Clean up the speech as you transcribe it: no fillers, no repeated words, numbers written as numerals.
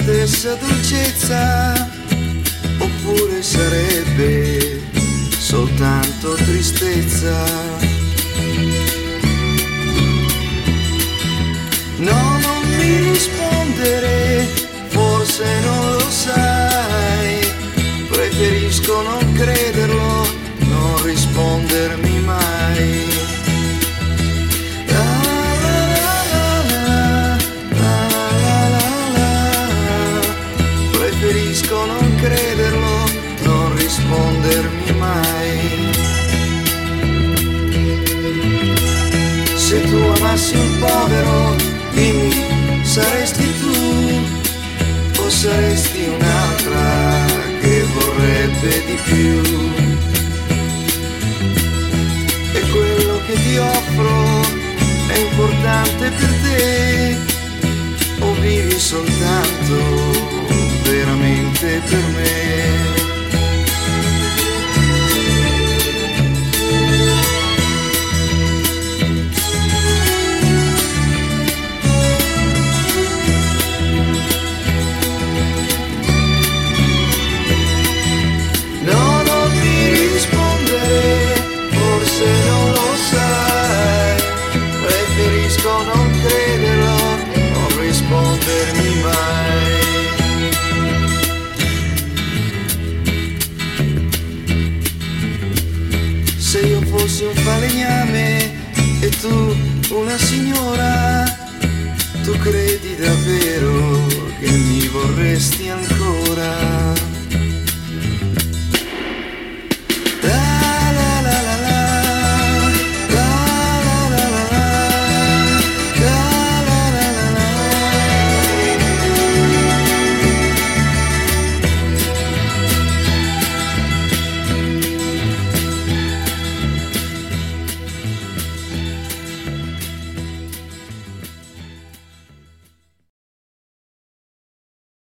stessa dolcezza, oppure sarebbe soltanto tristezza. No, non mi rispondere, forse non lo sai, preferisco non crederlo, non rispondermi mai. Preferisco non crederlo, non rispondermi mai. Se tu amassi un povero, dimmi, saresti tu o saresti un'altra che vorrebbe di più? E quello che ti offro è importante per te o vivi soltanto veramente per me? No, non mi rispondere, forse non lo sai, preferisco non crederlo, non rispondermi mai. Se io fossi un falegname e tu una signora, tu credi davvero che mi vorresti ancora?